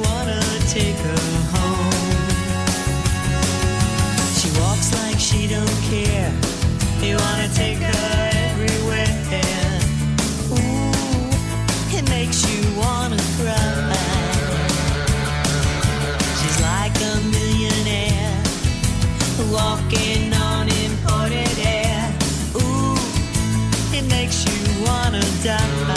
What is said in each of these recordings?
wanna take her home. She walks like she don't care. You wanna take her everywhere. Ooh, it makes you wanna cry. She's like a millionaire walking on imported air. Ooh, it makes you wanna die.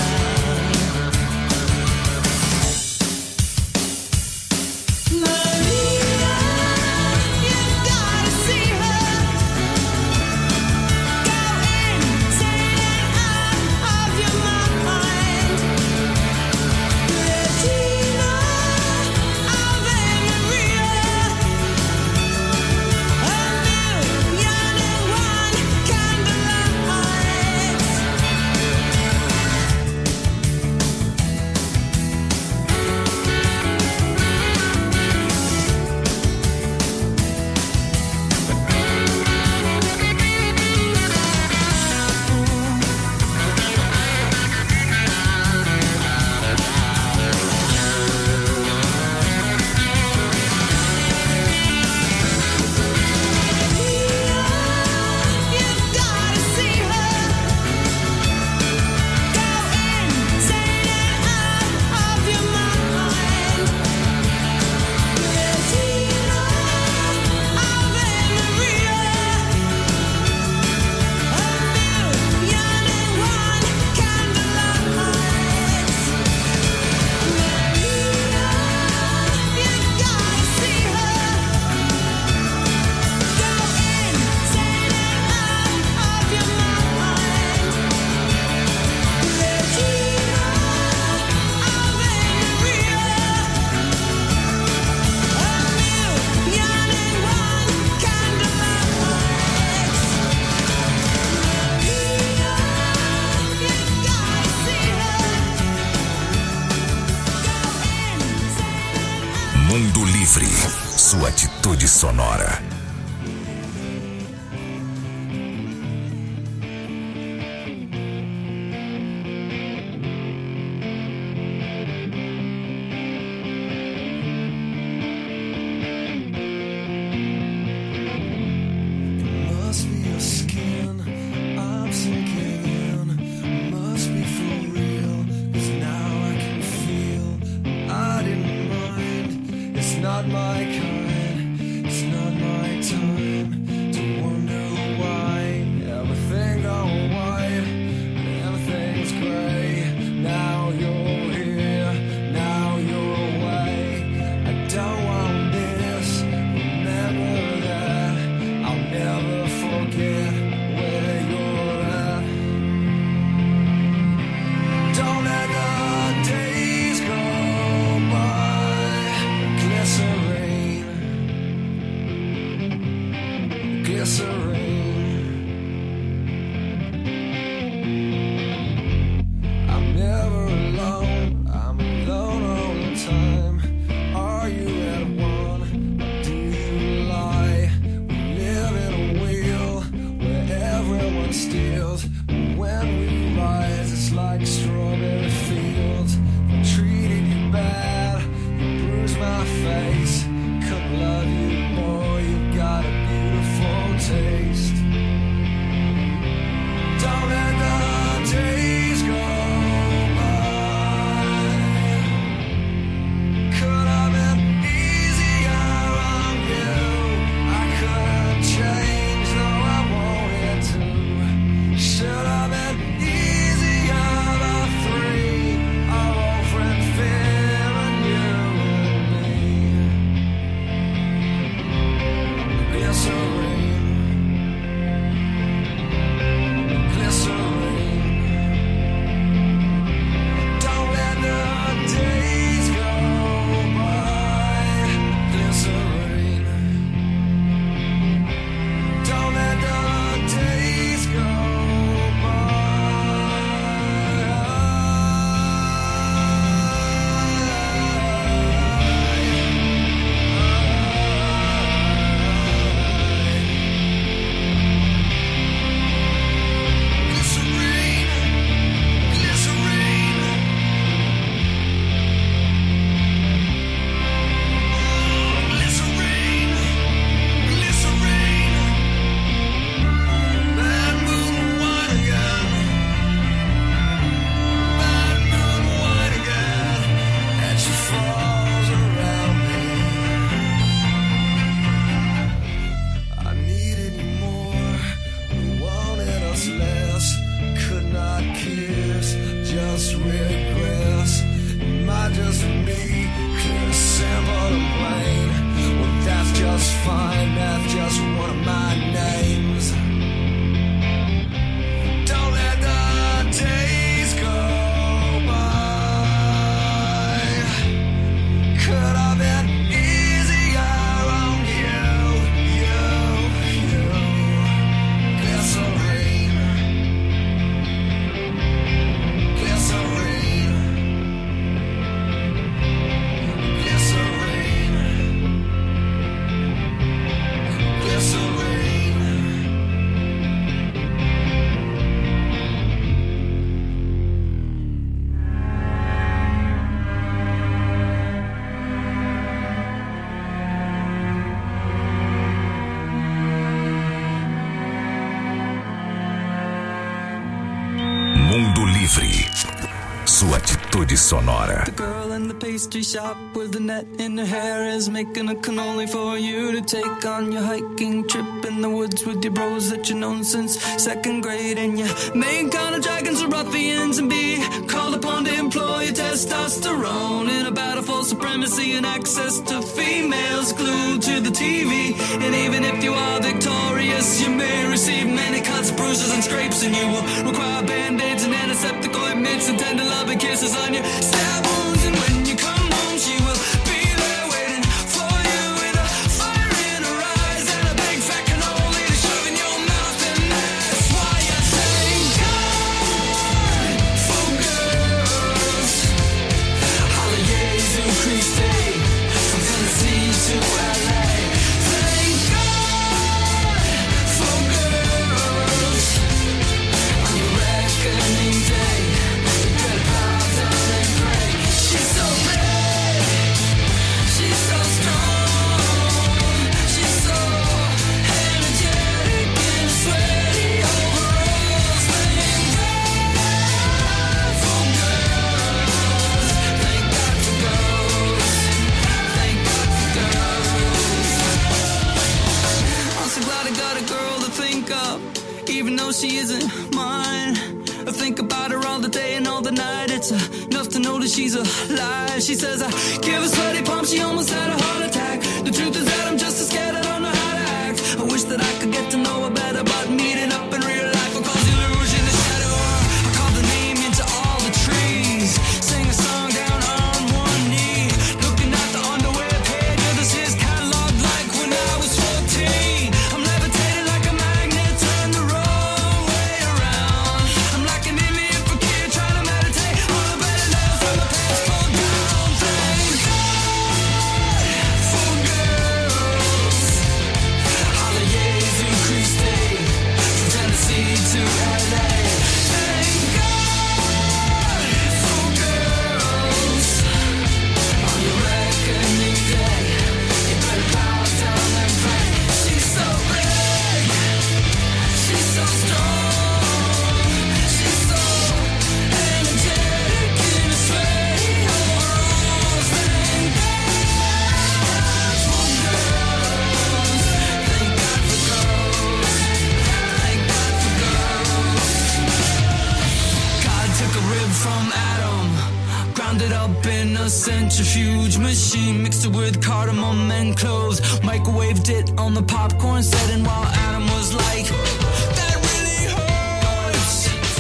Mundo Livre, sua atitude sonora. Not my kind, it's not my time. face. Couldn't love you more, you got a beautiful taste. Atitude Sonora. The girl in the pastry shop with the net in her hair is making a cannoli for you to take on your hiking trip in the woods with your bros that you've known since second grade. And your main kind of dragons are ruffians and be called upon to employ your testosterone in a battle for supremacy and access to females glued to the TV. And even if you are victorious, you may receive many cuts, bruises, and scrapes, and you will require band-aids and antiseptic ointments and tender loving kisses on your stab wounds. And when you come home, she will be there waiting for you with a fire in her eyes and a big fat cannoli to shove in your mouth. And that's why I thank God for girls. Hallelujah, Jesu Christi, from Tennessee to LA. Thank God for girls. On your reckoning day, you better bow down and pray. She's so big, she's so strong, she's so energetic in sweaty overalls. Thank God for girls. Thank God for girls. Thank God for girls. I'm so glad I got a girl to think of, even though she isn't mine. I think about her all the day and all the night. It's enough to know that she's alive. She says I give her sweaty palms, she almost had a heart attack. The truth is that I'm just as scared, I don't know how to act. I wish that I could get to know her better, but meeting up in real life will cause illusion to shadow her. I call the name into all the trees, sing a song down on one knee, looking at the underwear page of this his catalog like when I was 14. I'm levitating like a magnet, turned the wrong way around. I'm like an Indian fakir trying to meditate on a better life when my pants fall down. Thank God for girls. Hallelujah, Jesu Christi, from Tennessee to LA. Thank God for girls. On your reckoning day, you better bow down and pray. She's so big, she's so strong, she's so energetic in a sweaty overalls. Thank God for girls. Thank God for girls. Thank God for girls. God took a rib from Adam, ground it up in a centrifuge machine, mixed it with cardamom and cloves, microwaved it on the popcorn setting while Adam was like, that really hurts.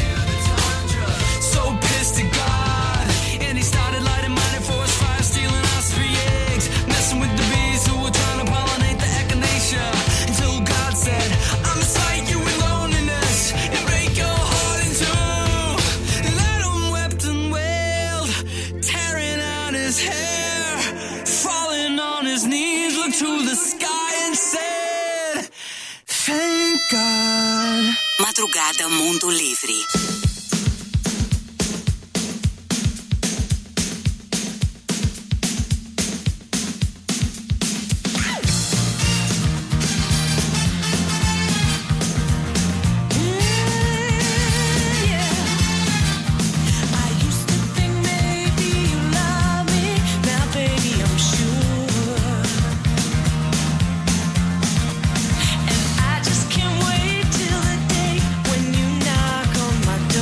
So pissed at God, and he started lighting mighty force fires, stealing Osprey eggs, messing with the bees who were trying to pollinate the echinacea, until God said, I'm a sight you in loneliness and break your heart in two. And Adam wept and wailed, tearing out his hair, falling on his knees, looked to the sky and said, thank God. Madrugada Mundo Livre. I used to think maybe you love me, now baby I'm sure. And I just can't wait till the day when you knock on my door.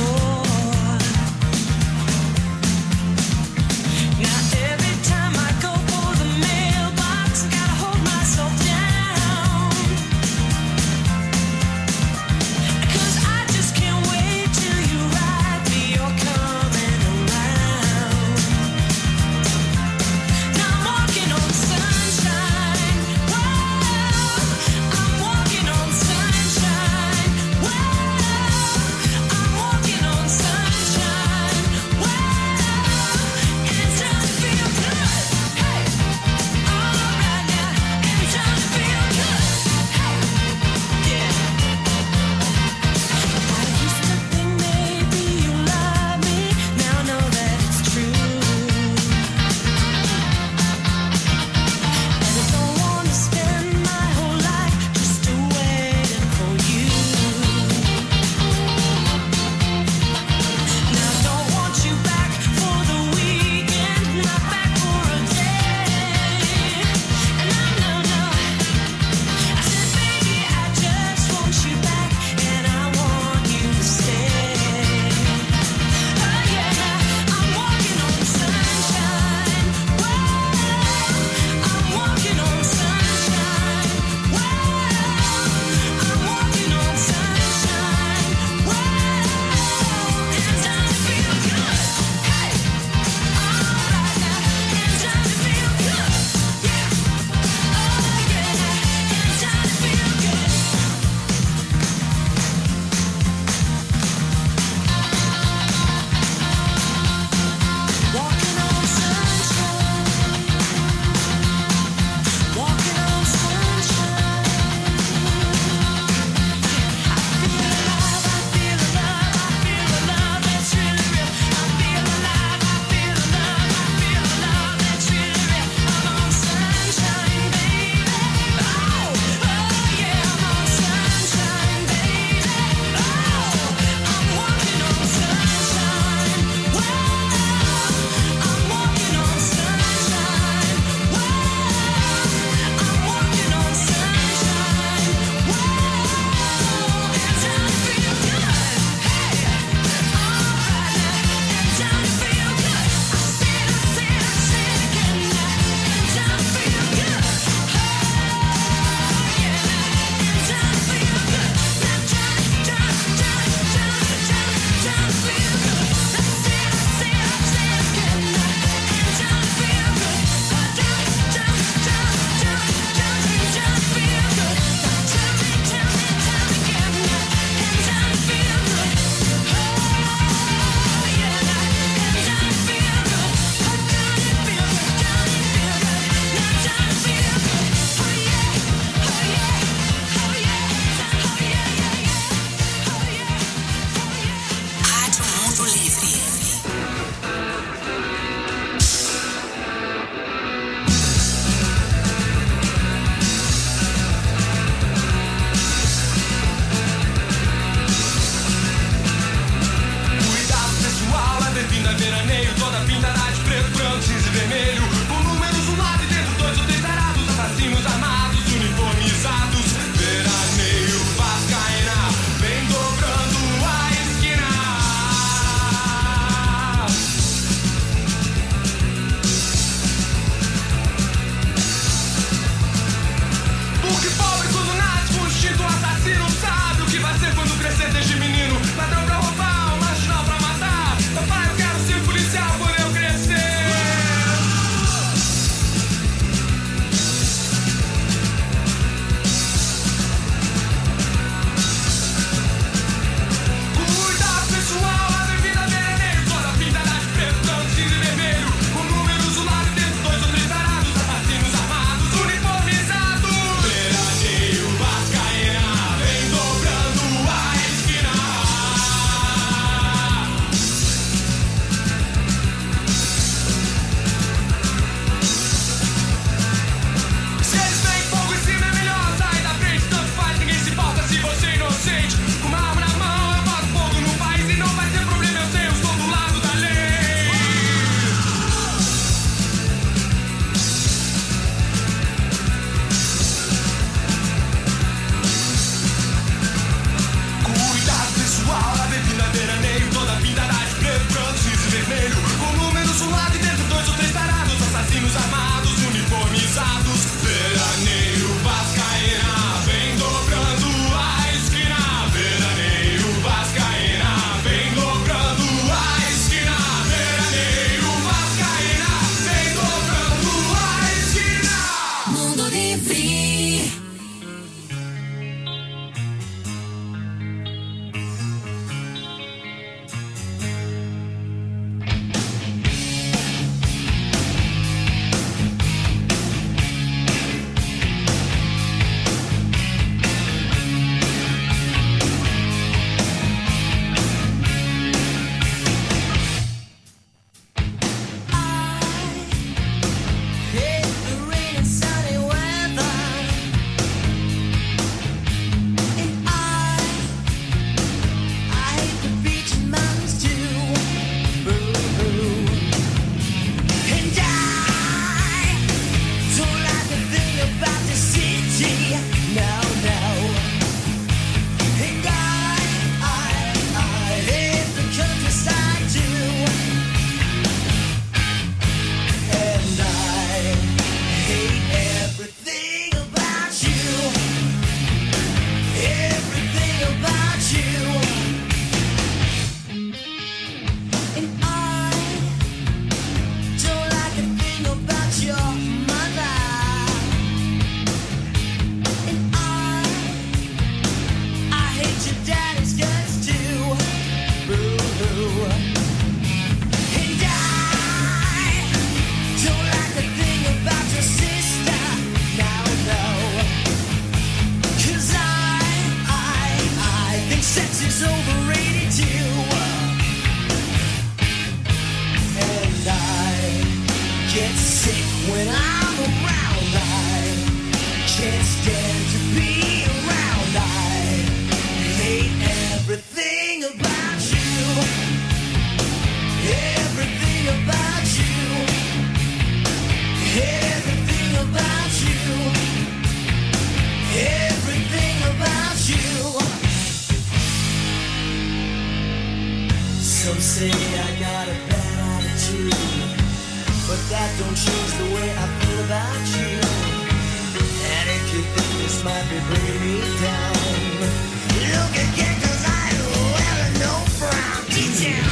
say I got a bad attitude, but that don't change the way I feel about you. And if you think this might be bringing me down, look again, 'cause I don't wear no frown. Detail.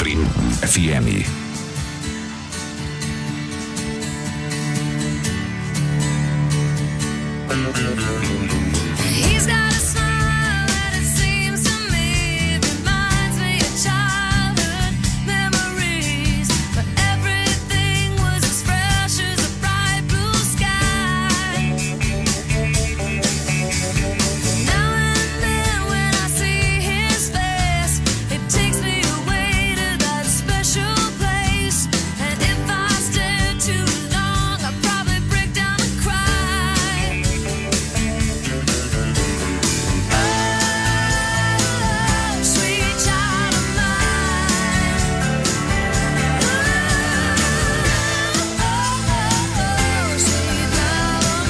Livre FM. He's got a smile that it seems to me reminds me of childhood memories, but everything was as fresh as a bright blue sky. Now and then when I see his face, it takes me away to that special place. And if I stare too long, I'll probably break down and cry. Sweet child of mine. Sweet love of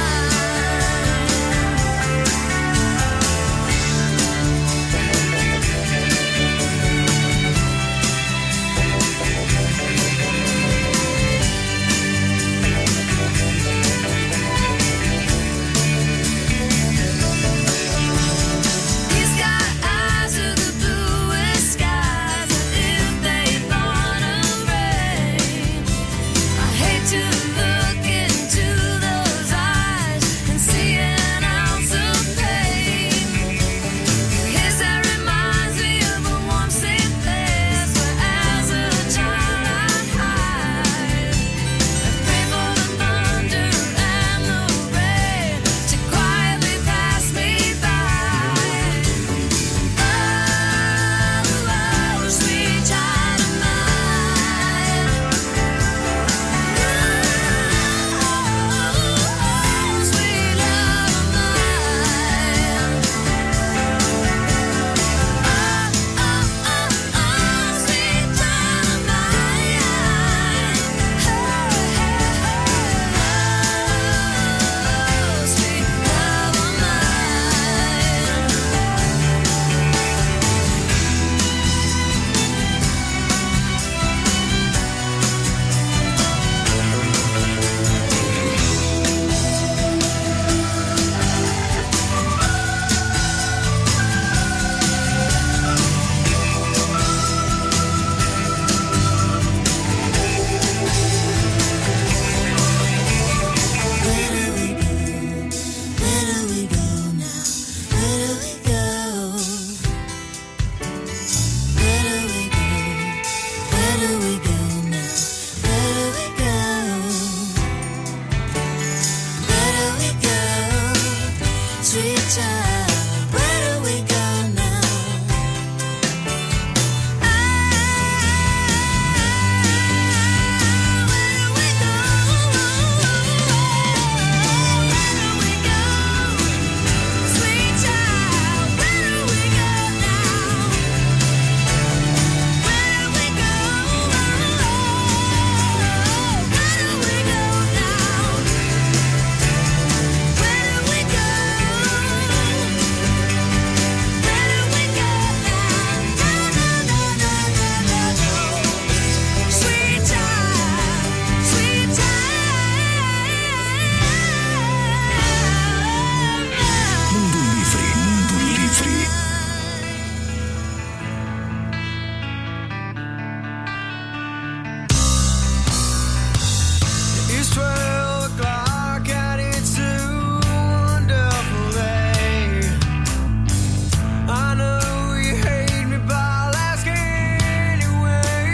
He's got eyes of the bluest skies, and if they thought of rain, I hate to look into those eyes and see an ounce of pain. His hair reminds me of a warm, safe place where as a child I'd hide. I'd pray for the thunder and the rain to quietly pass me by. Oh, sweet child of mine. Sweet love of mine. Sweet child of mine. Sweet love of Where do we go now? Where do we go? Where do we go? Where do we go now? Where do we go? Where do we go? Sweet child, where do we go now? Where do we go? Where do we go? Sweet child, where do we go now? Where do we go? Where do we go now? Where do we go? Where do we go now? No, no, no, no, no, no. Sweet child, sweet child. Mundo Livre, Mundo Livre. It's 12 o'clock and it's a wonderful day. I know you hate me, but I'll ask anyway.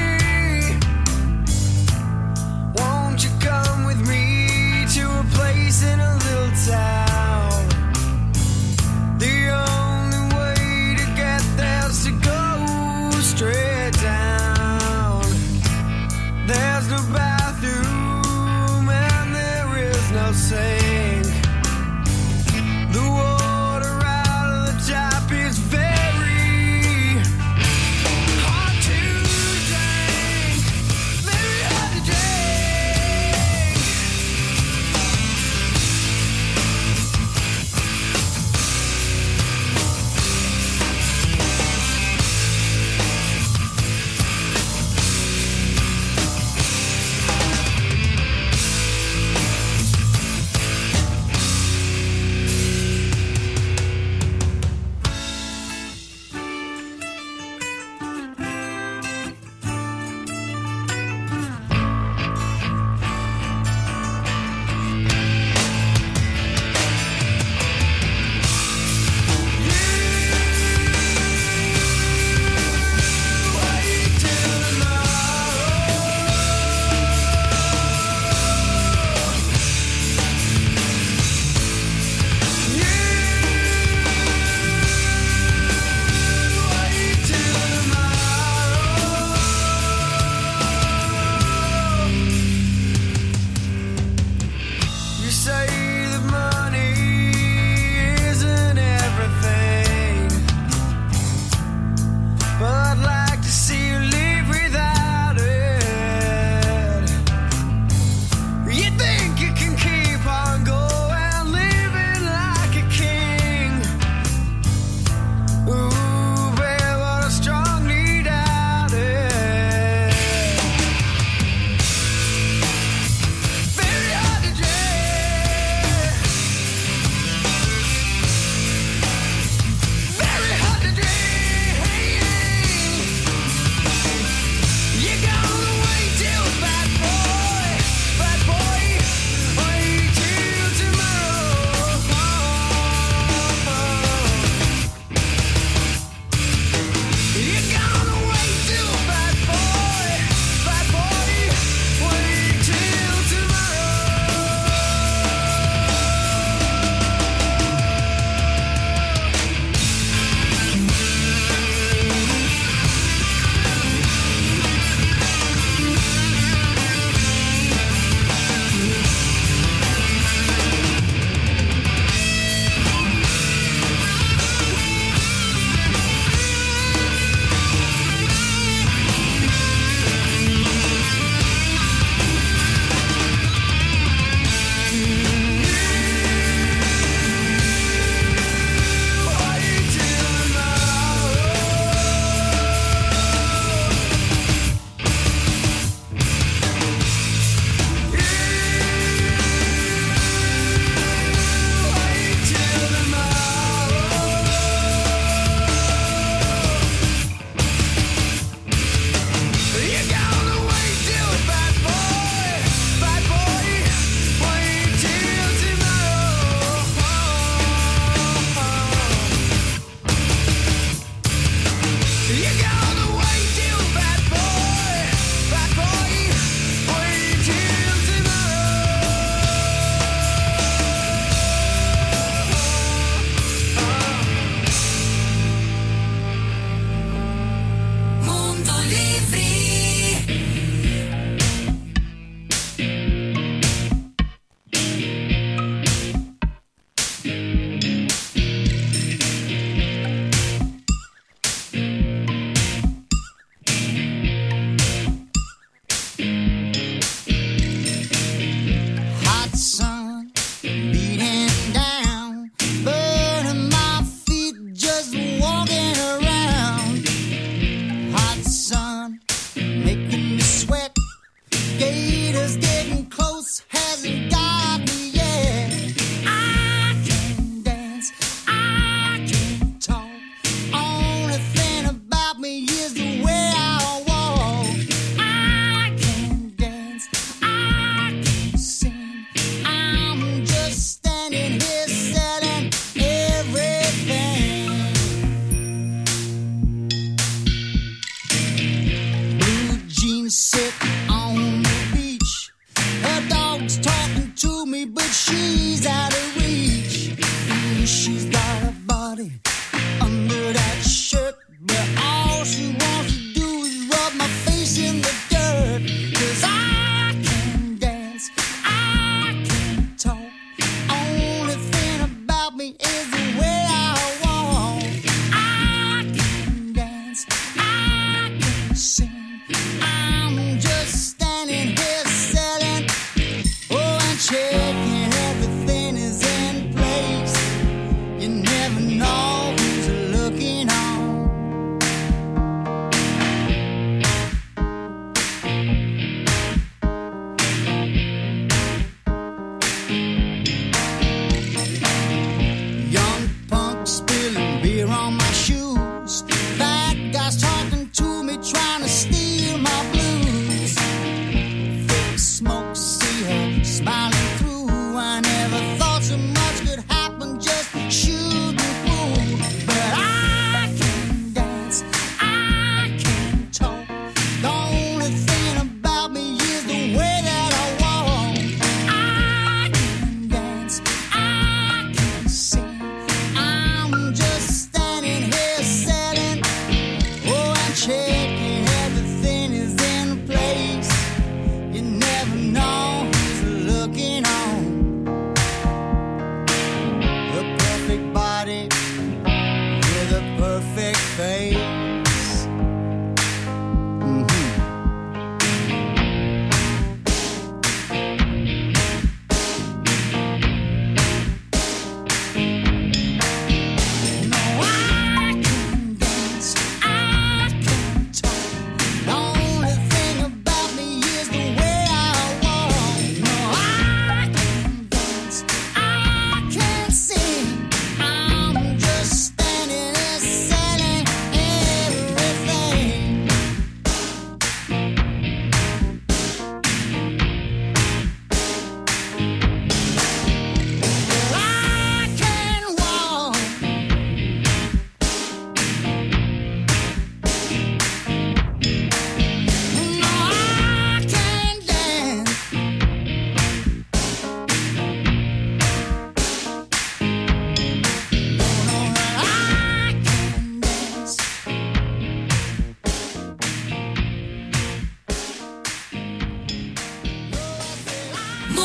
Won't you come with me to a place in a little town? The only way to get there's to go straight down. There's no bathroom and there is no sink. The water out of the tap is very hard to drink. Very hard to drink.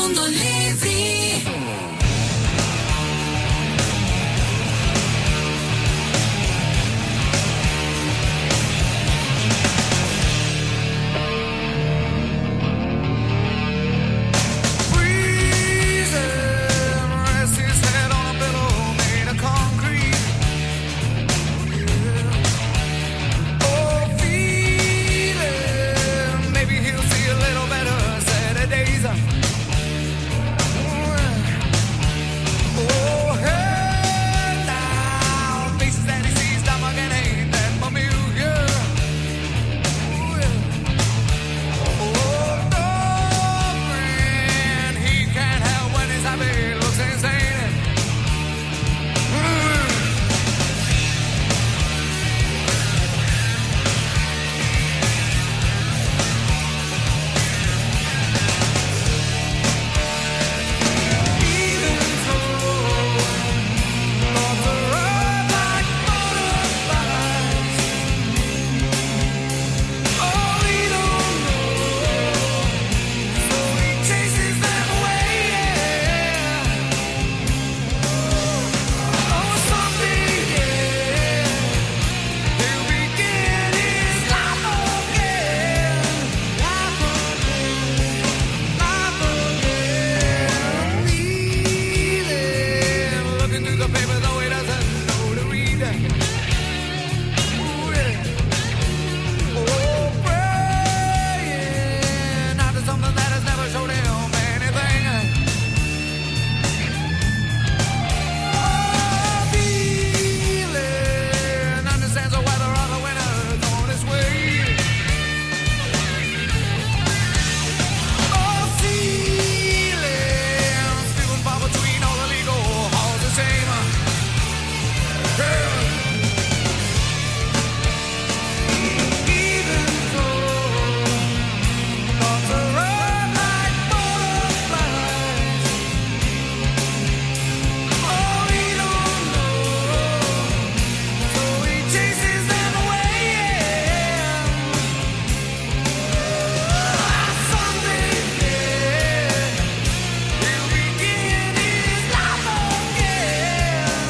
Mundo Livre. Rests his head on a pillow made of concrete. Oh, feeling maybe he'll see a little better Saturdays. Oh, hey, now faces that he sees stomach and ain't that familiar. Oh, no friend, he can't help when his happy looks insane. Even though thoughts are run like butterflies, oh, he don't know, so he chases them away. Oh, someday, he'll begin his life again, life again. Feeling, looking through the paper though he doesn't know to read. Ooh, yeah. Oh, praying after something that has never showed him anything. Oh, feeling understands the weather of the winter's on its way. Oh, feelings feeling far between all the legal halls of shame. Even though thoughts are run like butterflies, oh, he don't know, so he chases them away. Someday, he'll begin his life again.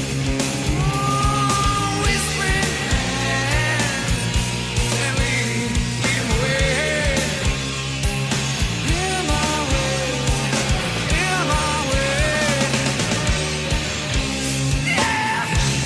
Whispering hands gently lead him away. In my way, in my way. Yeah.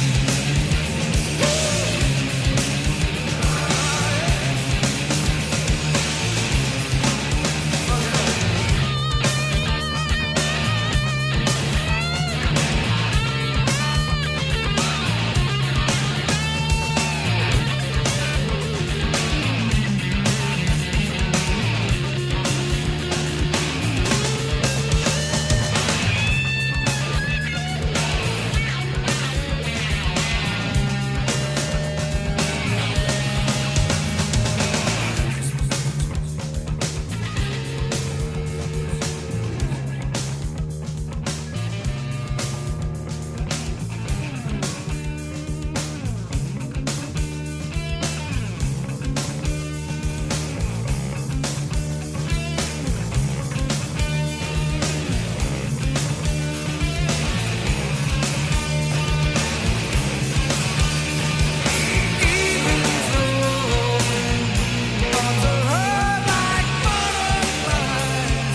Even though thoughts are run like butterflies,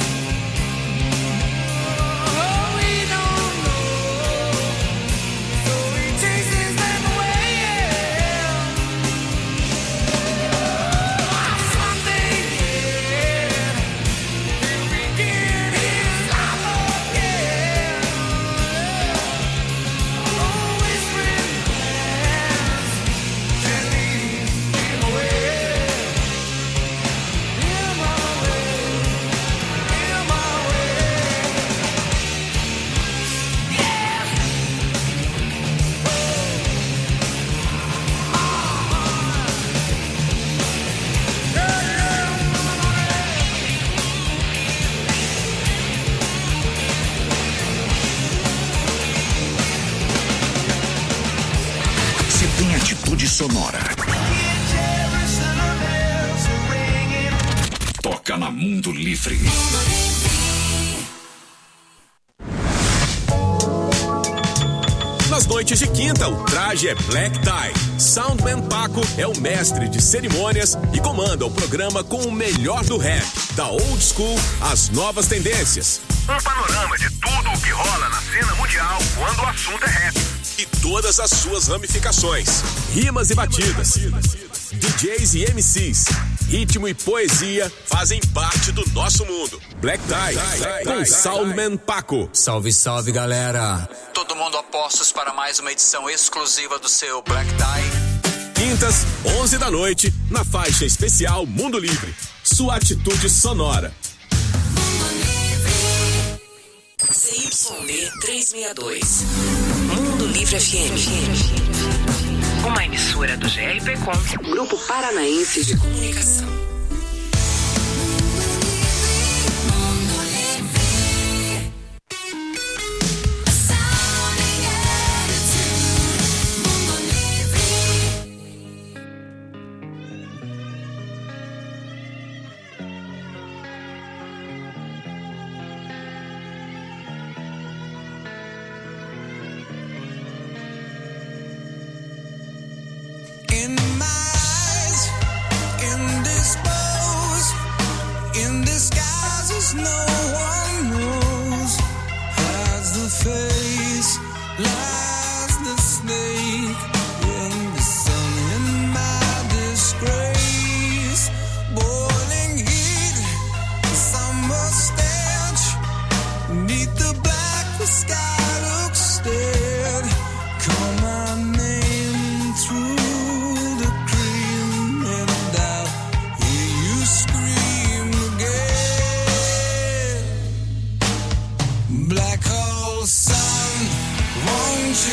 oh, he don't know, so he chases them away. Someday, he'll begin his life again. Oh, whispering hands gently lead him away. In my way, in my way. Yeah. Se tem atitude sonora, toca na Mundo Livre. Mundo Livre. noites de quinta, o traje é Black Tie. Soundman Paco é o mestre de cerimônias e comanda o programa com o melhor do rap, da old school às novas tendências. Um panorama de tudo o que rola na cena mundial quando o assunto é rap. E todas as suas ramificações, rimas e batidas, DJs e MCs, ritmo e poesia fazem parte do nosso mundo. Black Tie, com Soundman Paco. Salve, salve, galera. Todo mundo a postos para mais uma edição exclusiva do seu Black Tie. Quintas, 11 da noite, na faixa especial Mundo Livre. Sua atitude sonora. CYB 362. Mundo Livre FM. Uma emissora do GRP Com, Grupo Paranaense de Comunicação. Black hole sun, won't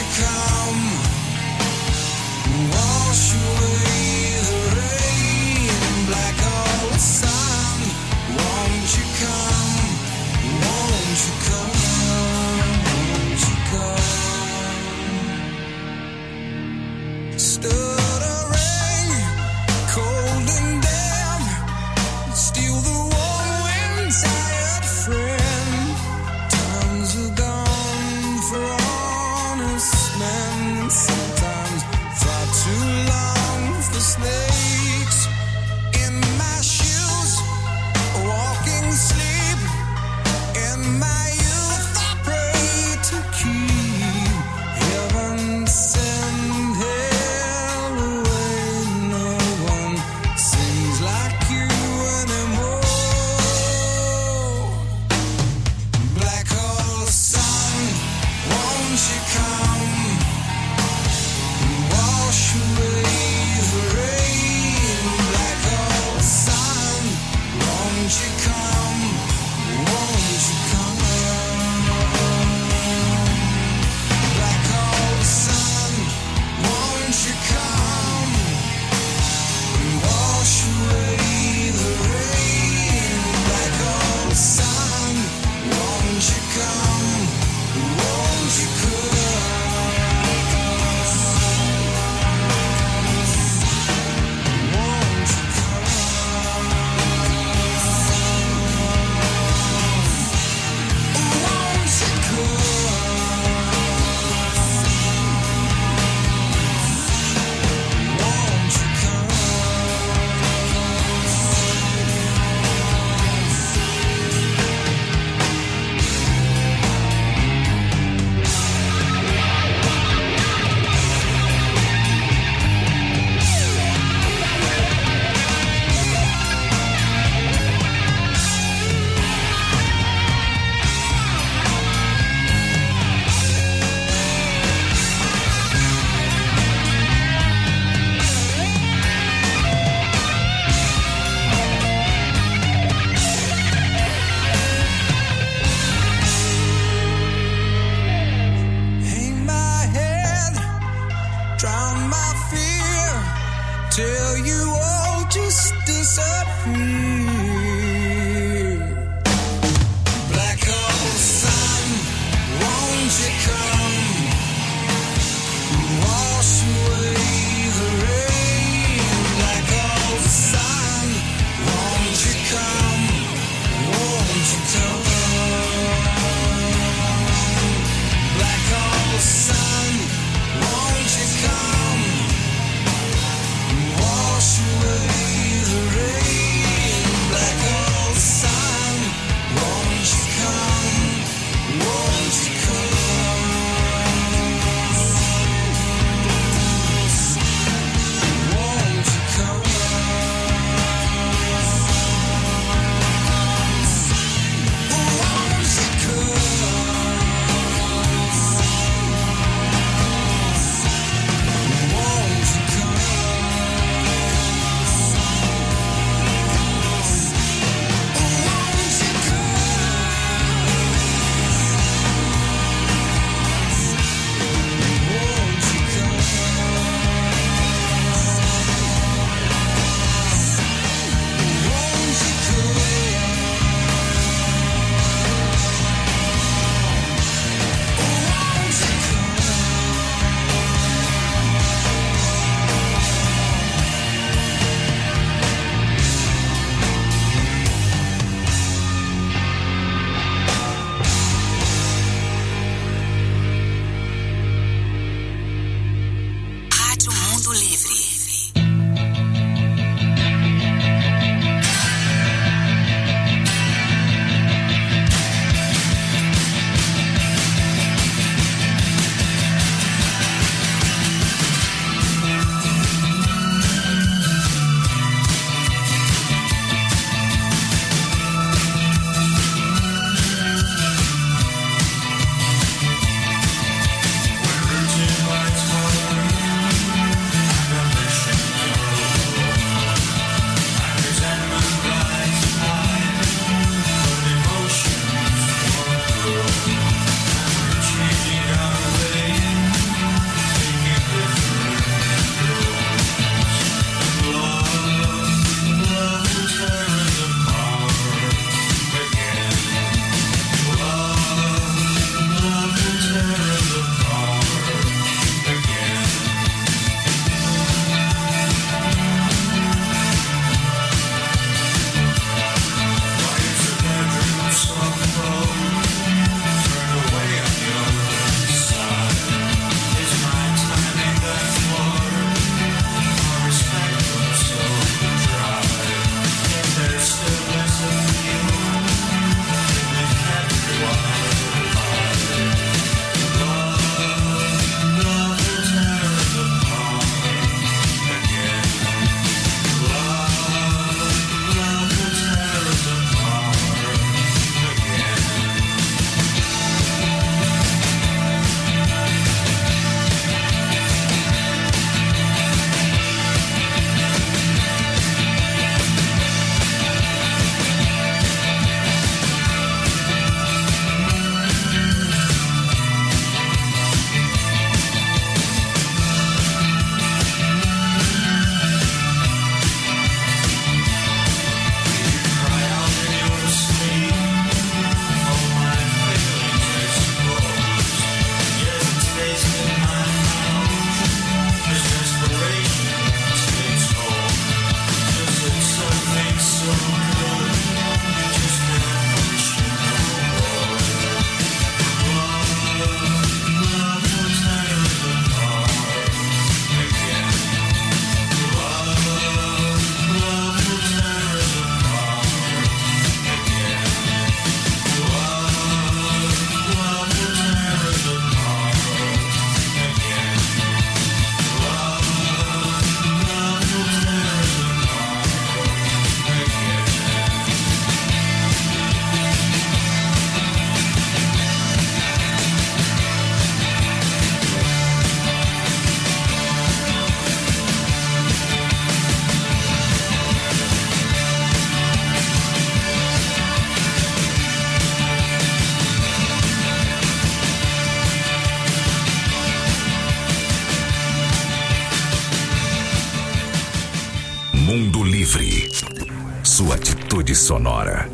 Livre. Sua atitude sonora.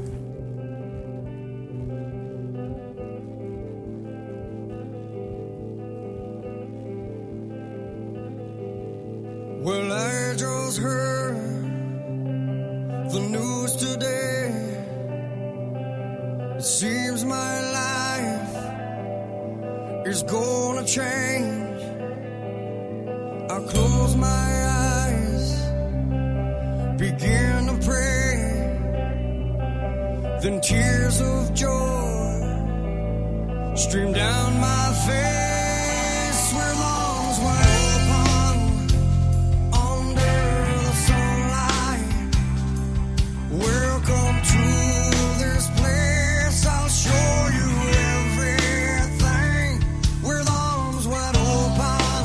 Well, I just heard the news today. It seems my life is gonna change. I close my eyes, begin to pray. Then tears of joy stream down my face with arms wide open. Under the sunlight, welcome to this place. I'll show you everything with arms wide open.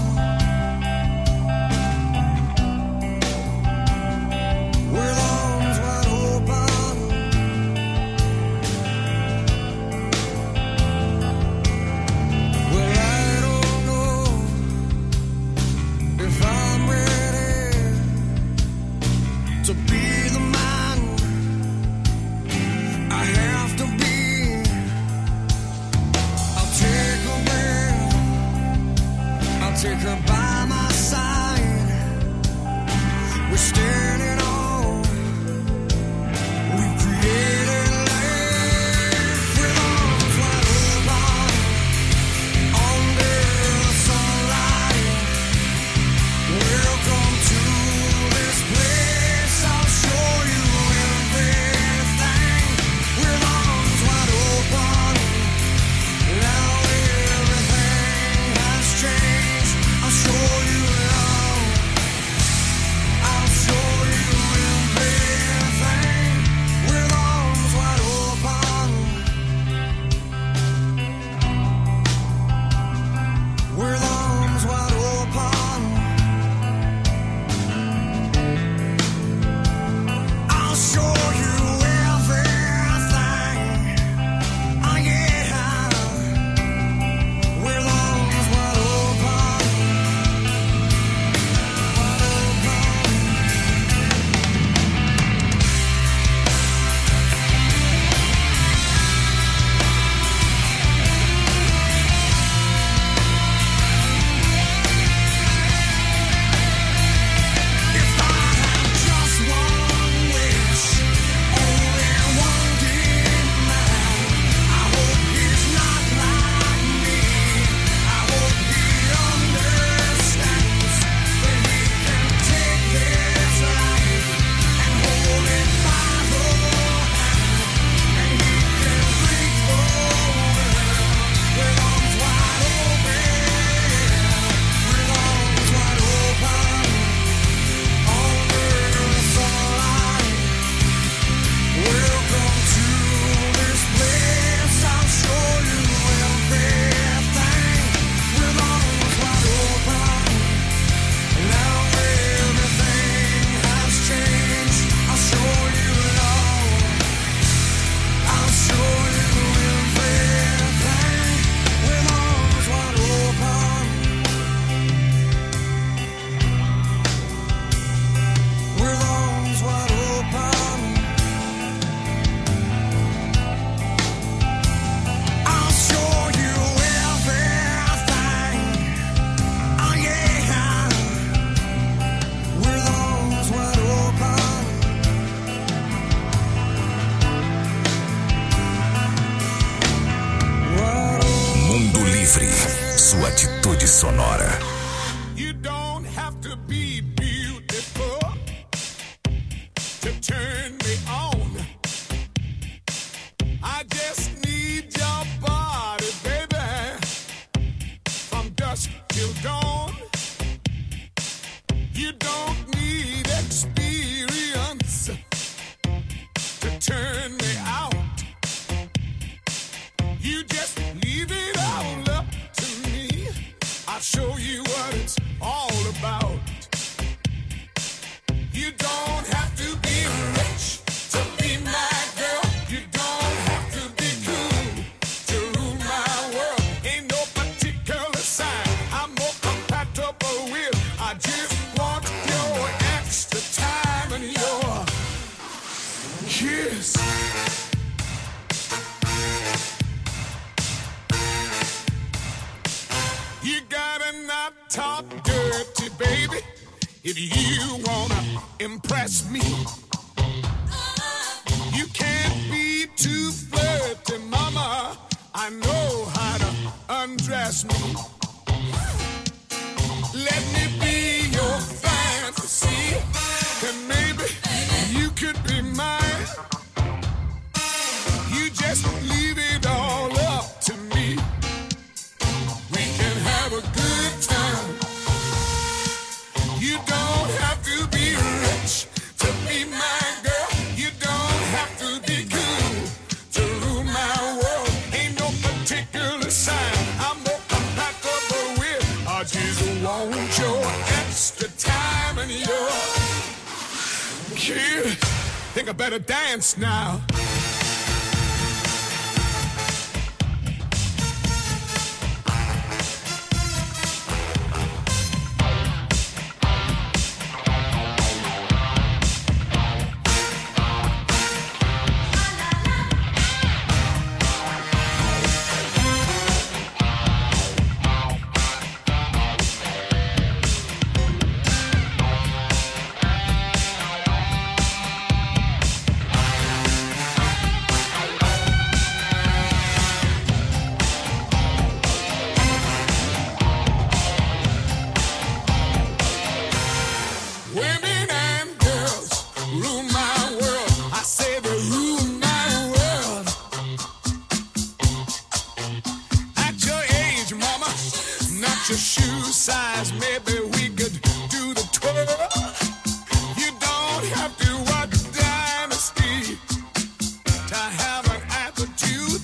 With arms wide open. Well, I don't know if I'm ready to be the man I have to be. I'll take a breath, I'll take her by my side. We're standing on, we created life with arms wide open. Under the sunlight, welcome to this place. I'll show you everything with arms wide open. Now everything has changed. I'll show you love. I'll show you everything with arms wide open. With arms wide open. I'll show you everything. Oh yeah. With arms wide open. Wide open. If I had just one wish, only one demand, I hope he's not like me. I hope he understands that he can take this life and hold it by the hand, and he can reach the world with arms wide open. With arms wide open. Under the sunlight, welcome to this place. I'll show you everything with arms wide open. Now everything has changed. I'll show you love. I'll show you everything with arms wide open. With arms wide open. I'll show you everything. Oh yeah. With arms wide open. Wide open. Mundo Livre. Sua atitude sonora. You don't have to be beautiful to turn me on. I just need your body, baby, from dusk till dawn. You don't need experience to turn me out. You just leave it all up to me. I'll show you what it's all about. You don't have to be rich to be my girl. You don't have to be cool to rule my world. Ain't no particular sign I'm more compatible with. I just want your extra time and your talk dirty, baby, if you wanna impress me. You can't be too flirty, mama. I know how to undress me. Let me be your fantasy, and maybe you could be mine. You just leave it all up to me. We can have a good time. You don't have to be rich to be my girl. You don't have to be cool to rule my world. Ain't no particular sign I'm more compatible with. I just want your extra time and your kid. Think I better dance now. Women and girls rule my world. I say they rule my world. At your age, mama, not your shoe size. Maybe we could do the twirl. You don't have to watch Dynasty to have an attitude.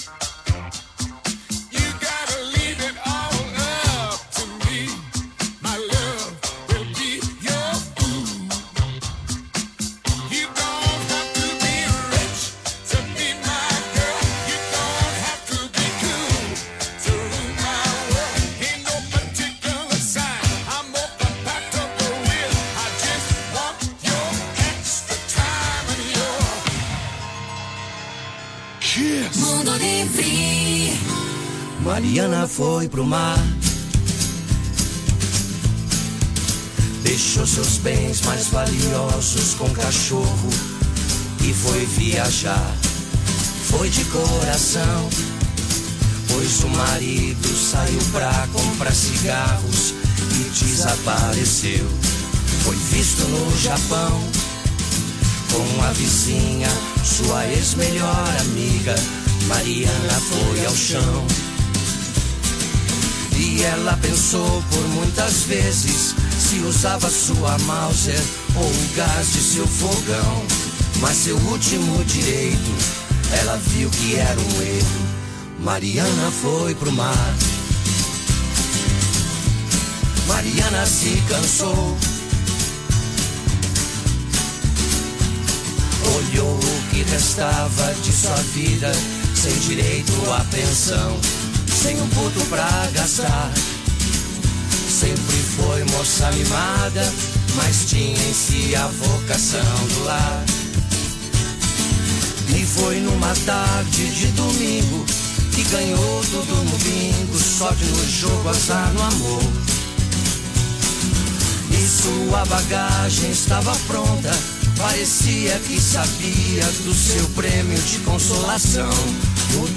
You gotta leave it all up to me. My love will be your food. You don't have to be rich to be my girl. You don't have to be cool to rule my world. Ain't no particular sign I'm more compatible with. I just want your extra time and your kiss. Mundo Livre. Mariana foi pro mar, deixou seus bens mais valiosos com cachorro e foi viajar. Foi de coração, pois o marido saiu pra comprar cigarros e desapareceu. Foi visto no Japão com a vizinha, sua ex-melhor amiga. Mariana foi ao chão e ela pensou por muitas vezes se usava sua Mauser ou o gás de seu fogão. Mas seu último direito, ela viu que era um erro. Mariana foi pro mar. Mariana se cansou, olhou o que restava de sua vida, sem direito à pensão, sem um puto pra gastar. Sempre foi moça mimada, mas tinha em si a vocação do lar. E foi numa tarde de domingo que ganhou tudo no bingo, sorte no jogo, azar no amor. E sua bagagem estava pronta, parecia que sabia do seu prêmio de consolação. No